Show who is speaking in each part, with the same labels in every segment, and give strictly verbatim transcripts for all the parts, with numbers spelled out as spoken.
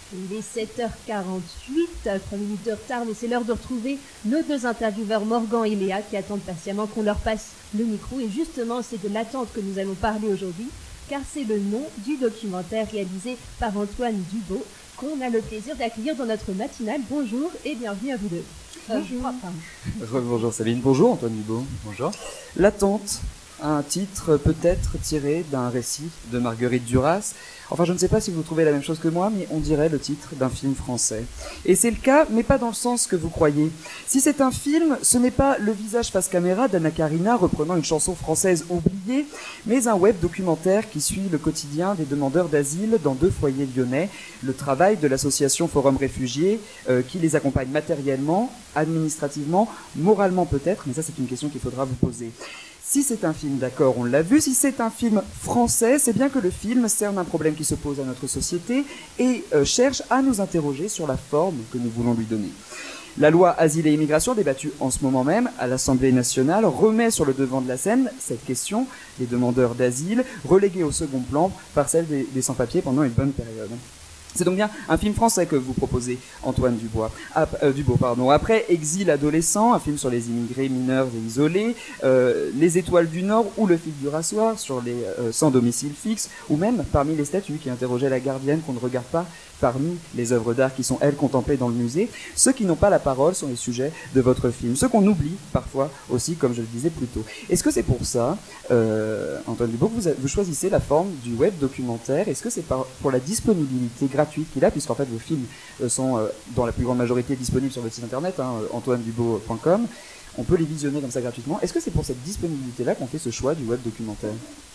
Speaker 1: Il est sept heures quarante-huit, trois minutes de retard, mais c'est l'heure de retrouver nos deux intervieweurs Morgan et Léa qui attendent patiemment qu'on leur passe le micro. Et justement, c'est de l'attente que nous allons parler aujourd'hui, car c'est le nom du documentaire réalisé par Antoine Dubo qu'on a le plaisir d'accueillir dans notre matinale. Bonjour et bienvenue à vous deux.
Speaker 2: Bonjour. Euh, bonjour Sabine, bonjour Antoine Dubo.
Speaker 3: Bonjour.
Speaker 2: L'attente, un titre peut-être tiré d'un récit de Marguerite Duras. Enfin, je ne sais pas si vous trouvez la même chose que moi, mais on dirait le titre d'un film français. Et c'est le cas, mais pas dans le sens que vous croyez. Si c'est un film, ce n'est pas le visage face caméra d'Anna Karina reprenant une chanson française oubliée, mais un web documentaire qui suit le quotidien des demandeurs d'asile dans deux foyers lyonnais, le travail de l'association Forum Réfugiés, euh, qui les accompagne matériellement, administrativement, moralement peut-être, mais ça c'est une question qu'il faudra vous poser. Si c'est un film, d'accord, on l'a vu, si c'est un film français, c'est bien que le film cerne un problème qui se pose à notre société et euh, cherche à nous interroger sur la forme que nous voulons lui donner. La loi Asile et Immigration, débattue en ce moment même à l'Assemblée nationale, remet sur le devant de la scène cette question des demandeurs d'asile, reléguée au second plan par celle des, des sans-papiers pendant une bonne période. C'est donc bien un film français que vous proposez, Antoine Dubois. Ah, euh, Dubo, pardon. Après Exil adolescent, un film sur les immigrés mineurs et isolés, euh, Les Étoiles du Nord ou Le fil du rasoir sur les euh, sans domicile fixe, ou même Parmi les statues qui interrogeait la gardienne qu'on ne regarde pas parmi les œuvres d'art qui sont, elles, contemplées dans le musée. Ceux qui n'ont pas la parole sont les sujets de votre film. Ceux qu'on oublie parfois aussi, comme je le disais plus tôt. Est-ce que c'est pour ça, euh, Antoine Dubois, que vous, vous choisissez la forme du web documentaire? Est-ce que c'est par, pour la disponibilité gratuite qu'il a, puisqu'en fait vos films euh, sont, euh, dans la plus grande majorité, disponibles sur votre site internet, hein, antoine dubo point com. On peut les visionner comme ça gratuitement. Est-ce que c'est pour cette disponibilité-là qu'on fait ce choix du web documentaire?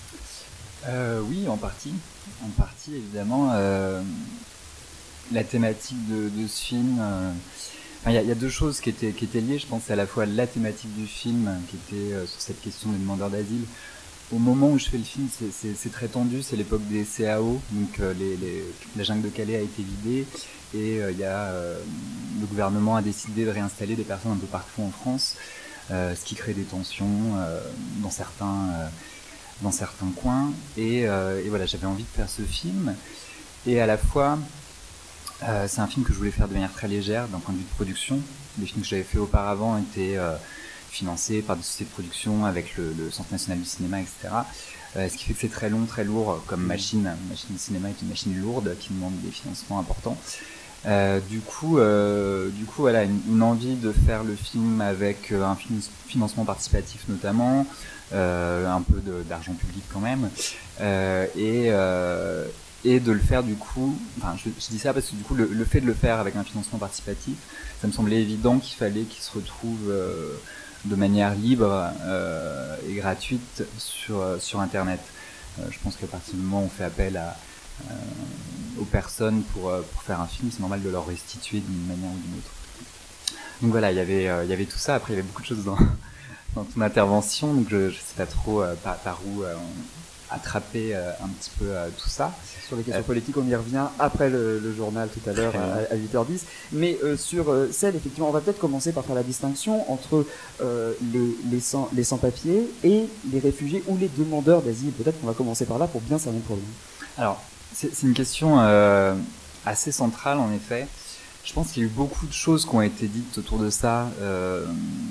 Speaker 3: euh, Oui, en partie. En partie, évidemment. Euh... La thématique de, de ce film, euh, enfin, y, y a deux choses qui étaient, qui étaient liées. Je pense à la fois la thématique du film, qui était euh, sur cette question des demandeurs d'asile. Au moment où je fais le film, c'est, c'est, c'est très tendu, c'est l'époque des C A O, donc euh, les, les, la jungle de Calais a été vidée, et il euh, y a, euh, le gouvernement a décidé de réinstaller des personnes un peu partout en France, euh, ce qui crée des tensions euh, dans, certains, euh, dans certains coins. Et, euh, et voilà, j'avais envie de faire ce film, et à la fois... Euh, c'est un film que je voulais faire de manière très légère d'un point de vue de production. Les films que j'avais fait auparavant étaient euh, financés par des sociétés de production avec le, le Centre national du cinéma, et cetera. Euh, ce qui fait que c'est très long, très lourd comme machine. Une machine de cinéma est une machine lourde qui demande des financements importants. Euh, du coup, euh, du coup, voilà, une, une envie de faire le film avec un fin- financement participatif notamment, euh, un peu de, d'argent public quand même, euh, et euh, et de le faire du coup, enfin je, je dis ça parce que du coup le, le fait de le faire avec un financement participatif, ça me semblait évident qu'il fallait qu'il se retrouve euh, de manière libre euh, et gratuite sur, sur internet. Euh, je pense qu'à partir du moment où on fait appel à, euh, aux personnes pour, pour faire un film, c'est normal de leur restituer d'une manière ou d'une autre. Donc voilà, il y avait, euh, il y avait tout ça. Après il y avait beaucoup de choses dans, dans ton intervention, donc je, je sais pas trop euh, par, par où euh, on, attraper euh, un petit peu euh, tout ça.
Speaker 2: Sur les questions euh, politiques, on y revient après le, le journal tout à l'heure à, à huit heures dix. Mais euh, sur euh, celle, effectivement, on va peut-être commencer par faire la distinction entre euh, les, les, sans, les sans-papiers et les réfugiés ou les demandeurs d'asile. Peut-être qu'on va commencer par là pour bien cerner le problème.
Speaker 3: Alors, c'est, c'est une question euh, assez centrale, en effet. Je pense qu'il y a eu beaucoup de choses qui ont été dites autour de ça, euh,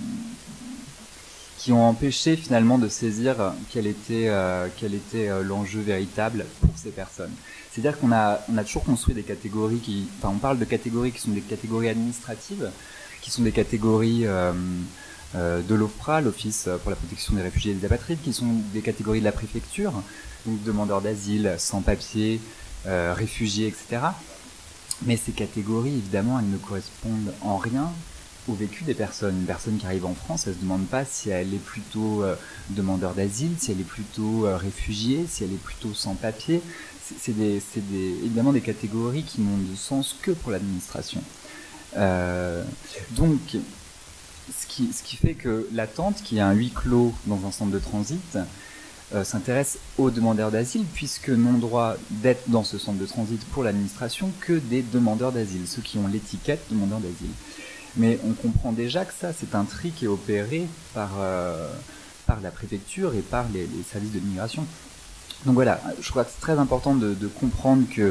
Speaker 3: qui ont empêché finalement de saisir quel était, euh, quel était euh, l'enjeu véritable pour ces personnes. C'est-à-dire qu'on a, on a toujours construit des catégories qui... Enfin, on parle de catégories qui sont des catégories administratives, qui sont des catégories euh, euh, de l'OFPRA, l'Office pour la protection des réfugiés et des apatrides, qui sont des catégories de la préfecture, donc demandeurs d'asile, sans-papiers, euh, réfugiés, et cetera. Mais ces catégories, évidemment, elles ne correspondent en rien au vécu des personnes. Une personne qui arrive en France, elle se demande pas si elle est plutôt euh, demandeur d'asile, si elle est plutôt euh, réfugiée, si elle est plutôt sans papier. C'est, c'est, des, c'est des, évidemment des catégories qui n'ont de sens que pour l'administration. Euh, donc, ce qui, ce qui fait que l'attente, qui est un huis clos dans un centre de transit, euh, s'intéresse aux demandeurs d'asile, puisque n'ont droit d'être dans ce centre de transit pour l'administration que des demandeurs d'asile, ceux qui ont l'étiquette demandeur d'asile. Mais on comprend déjà que ça, c'est un tri qui est opéré par, euh, par la préfecture et par les, les services de l'immigration. Donc voilà, je crois que c'est très important de, de comprendre que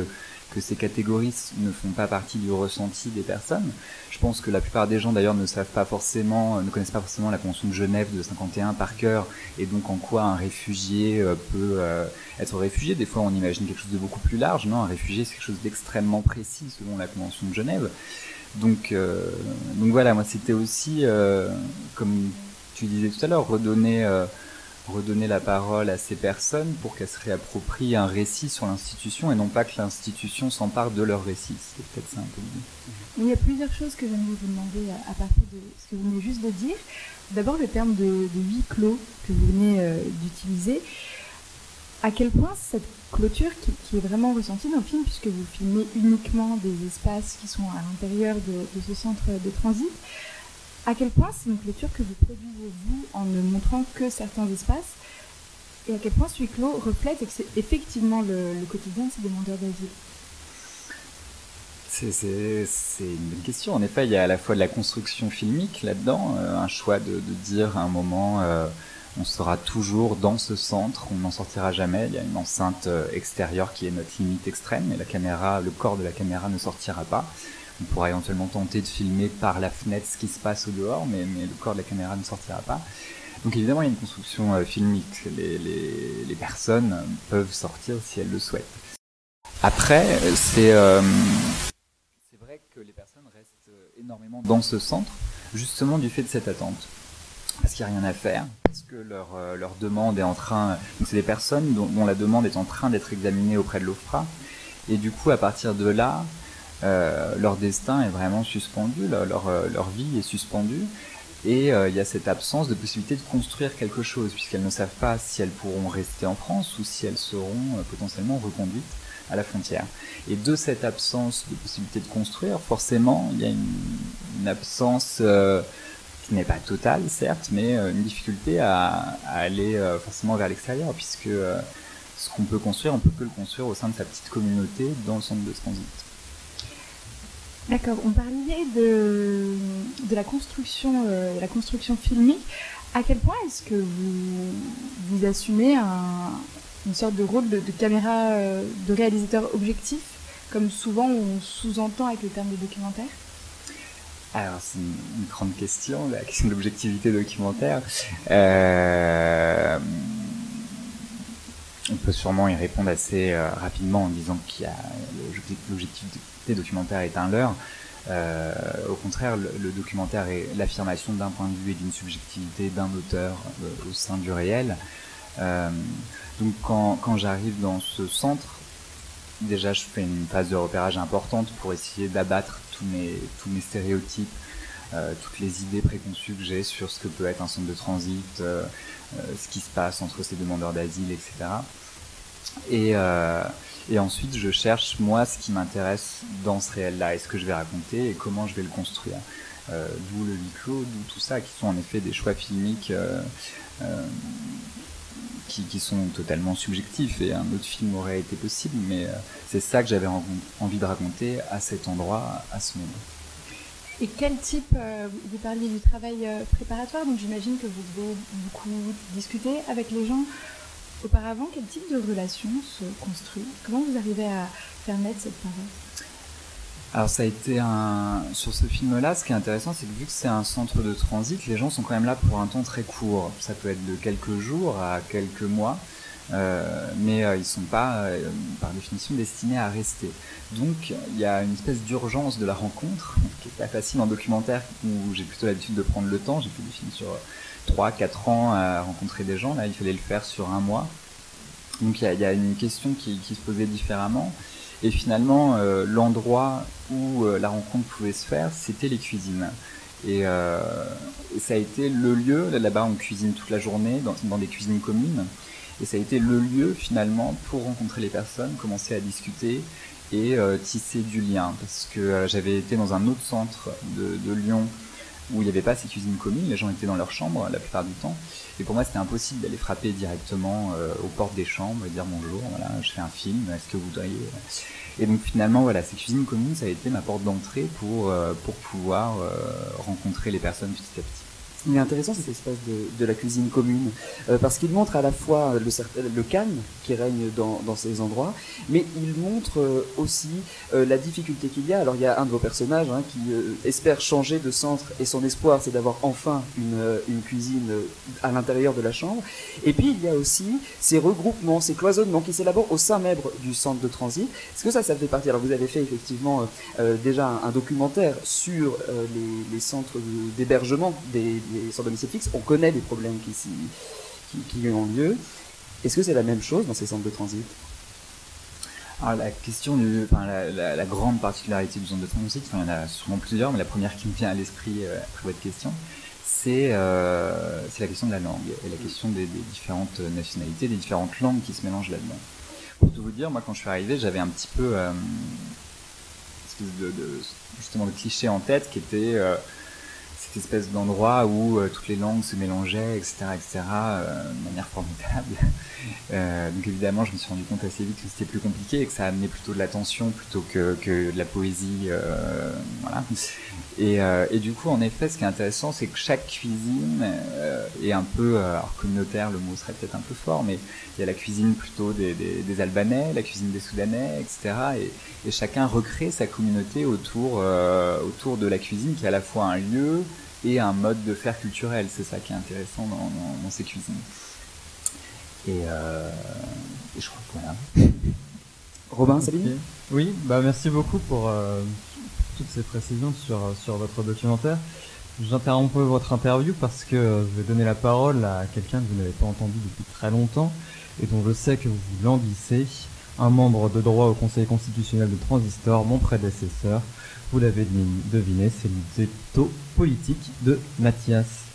Speaker 3: que ces catégories ne font pas partie du ressenti des personnes. Je pense que la plupart des gens d'ailleurs ne savent pas forcément, ne connaissent pas forcément la Convention de Genève de cinquante et un par cœur, et donc en quoi un réfugié peut euh, être réfugié. Des fois on imagine quelque chose de beaucoup plus large, non, un réfugié c'est quelque chose d'extrêmement précis selon la Convention de Genève. Donc, euh, donc voilà, moi c'était aussi, euh, comme tu disais tout à l'heure, redonner... Euh, redonner la parole à ces personnes pour qu'elles se réapproprient un récit sur l'institution et non pas que l'institution s'empare de leur récit. C'est peut-être ça un peu l'idée.
Speaker 4: Il y a plusieurs choses que j'aimerais vous demander à, à partir de ce que vous venez juste de dire. D'abord, le terme de, de huis clos que vous venez euh, d'utiliser. À quel point cette clôture qui, qui est vraiment ressentie dans le film, puisque vous filmez uniquement des espaces qui sont à l'intérieur de, de ce centre de transit, à quel point c'est une clôture que vous produisez vous en ne montrant que certains espaces, et à quel point ce huis clos reflète et que c'est effectivement le, le quotidien de ces demandeurs d'asile?
Speaker 3: C'est, c'est, c'est une bonne question. En effet, il y a à la fois de la construction filmique là-dedans, euh, un choix de, de dire à un moment euh, on sera toujours dans ce centre, on n'en sortira jamais. Il y a une enceinte euh, extérieure qui est notre limite extrême, et la caméra, le corps de la caméra ne sortira pas. On pourra éventuellement tenter de filmer par la fenêtre ce qui se passe au dehors, mais, mais le corps de la caméra ne sortira pas. Donc évidemment, il y a une construction euh, filmique. Les, les, les personnes peuvent sortir si elles le souhaitent. Après, c'est, euh, c'est vrai que les personnes restent énormément dans ce centre, justement du fait de cette attente. Parce qu'il n'y a rien à faire, parce que leur, euh, leur demande est en train... Donc c'est des personnes dont, dont la demande est en train d'être examinée auprès de l'OFPRA. Et du coup, à partir de là... Euh, leur destin est vraiment suspendu, leur, leur, leur vie est suspendue, et euh, il y a cette absence de possibilité de construire quelque chose, puisqu'elles ne savent pas si elles pourront rester en France ou si elles seront euh, potentiellement reconduites à la frontière. Et de cette absence de possibilité de construire, forcément, il y a une, une absence euh, qui n'est pas totale, certes, mais euh, une difficulté à, à aller euh, forcément vers l'extérieur, puisque euh, ce qu'on peut construire, on peut que le construire au sein de sa petite communauté dans le centre de transit.
Speaker 4: D'accord, on parlait de, de la construction, euh, la construction filmique. À quel point est-ce que vous, vous assumez un, une sorte de rôle de, de caméra, euh, de réalisateur objectif, comme souvent on sous-entend avec le terme de documentaire?
Speaker 3: Alors c'est une, une grande question, la question de l'objectivité documentaire. Euh, on peut sûrement y répondre assez euh, rapidement en disant qu'il y a l'objectivité documentaire est un leurre. Euh, au contraire, le, le documentaire est l'affirmation d'un point de vue et d'une subjectivité d'un auteur euh, au sein du réel. Euh, donc quand, quand j'arrive dans ce centre, déjà je fais une phase de repérage importante pour essayer d'abattre tous mes, tous mes stéréotypes, euh, toutes les idées préconçues que j'ai sur ce que peut être un centre de transit, euh, euh, ce qui se passe entre ces demandeurs d'asile, et cetera. Et euh, Et ensuite, je cherche, moi, ce qui m'intéresse dans ce réel-là, et ce que je vais raconter, et comment je vais le construire. Euh, d'où le huis clos, d'où tout ça, qui sont en effet des choix filmiques euh, euh, qui, qui sont totalement subjectifs, et un autre film aurait été possible, mais euh, c'est ça que j'avais envie de raconter à cet endroit, à ce moment.
Speaker 4: Et quel type, euh, vous parliez du travail euh, préparatoire, donc j'imagine que vous devez beaucoup discuter avec les gens. Auparavant, quel type de relation se construit? Comment vous arrivez à faire naître cette parole?
Speaker 3: Alors ça a été un... Sur ce film-là, ce qui est intéressant, c'est que vu que c'est un centre de transit, les gens sont quand même là pour un temps très court. Ça peut être de quelques jours à quelques mois, euh, mais euh, ils ne sont pas, euh, par définition, destinés à rester. Donc il y a une espèce d'urgence de la rencontre, qui n'est pas facile en documentaire, où j'ai plutôt l'habitude de prendre le temps. J'ai fait des films sur trois quatre ans à rencontrer des gens. Là, il fallait le faire sur un mois. Donc il y a, il y a une question qui, qui se posait différemment. Et finalement, euh, l'endroit où euh, la rencontre pouvait se faire, c'était les cuisines. Et, euh, et ça a été le lieu, là-bas on cuisine toute la journée, dans, dans des cuisines communes, et ça a été le lieu finalement pour rencontrer les personnes, commencer à discuter et euh, tisser du lien. Parce que euh, j'avais été dans un autre centre de, de Lyon, où il n'y avait pas ces cuisines communes, les gens étaient dans leur chambre la plupart du temps, et pour moi c'était impossible d'aller frapper directement euh, aux portes des chambres et dire bonjour, voilà, je fais un film, est-ce que vous voudriez... Et donc finalement voilà, ces cuisines communes ça a été ma porte d'entrée pour, euh, pour pouvoir euh, rencontrer les personnes petit à petit.
Speaker 2: Il est intéressant cet espace de, de la cuisine commune, euh, parce qu'il montre à la fois le, le calme qui règne dans, dans ces endroits, mais il montre euh, aussi euh, la difficulté qu'il y a. Alors il y a un de vos personnages hein, qui euh, espère changer de centre, et son espoir c'est d'avoir enfin une, euh, une cuisine euh, à l'intérieur de la chambre. Et puis il y a aussi ces regroupements, ces cloisonnements qui s'élaborent au sein même du centre de transit. Est-ce que ça, ça fait partie? Alors vous avez fait effectivement euh, euh, déjà un, un documentaire sur euh, les, les centres d'hébergement des sans domicile fixe, on connaît les problèmes qui, qui, qui ont lieu. Est-ce que c'est la même chose dans ces centres de transit?
Speaker 3: Alors la question, du, enfin, la, la, la grande particularité du centre de transit, enfin, il y en a souvent plusieurs, mais la première qui me vient à l'esprit euh, après votre question, c'est euh, la question de la langue et la question des, des différentes nationalités, des différentes langues qui se mélangent là-dedans. Pour tout vous dire, moi quand je suis arrivé, j'avais un petit peu euh, une espèce de, de, justement de cliché en tête qui était euh, cette espèce d'endroit où euh, toutes les langues se mélangeaient, et cetera, et cetera, euh, de manière formidable. Euh, donc évidemment, je me suis rendu compte assez vite que c'était plus compliqué et que ça amenait plutôt de la tension plutôt que, que de la poésie. Euh, voilà. Et, euh, et du coup, en effet, ce qui est intéressant, c'est que chaque cuisine euh, est un peu, alors communautaire, le mot serait peut-être un peu fort, mais il y a la cuisine plutôt des, des, des Albanais, la cuisine des Soudanais, et cetera. Et, et chacun recrée sa communauté autour, euh, autour de la cuisine qui est à la fois un lieu et un mode de faire culturel. C'est ça qui est intéressant dans, dans, dans ces cuisines. Et, euh, et je crois que voilà.
Speaker 2: Robin, Sabine okay.
Speaker 5: Oui, bah merci beaucoup pour euh, toutes ces précisions sur, sur votre documentaire. J'interromps votre interview parce que je vais donner la parole à quelqu'un que vous n'avez pas entendu depuis très longtemps et dont je sais que vous languissez, un membre de droit au Conseil constitutionnel de Transistor, mon prédécesseur. Vous l'avez deviné, c'est le veto politique de Mathias.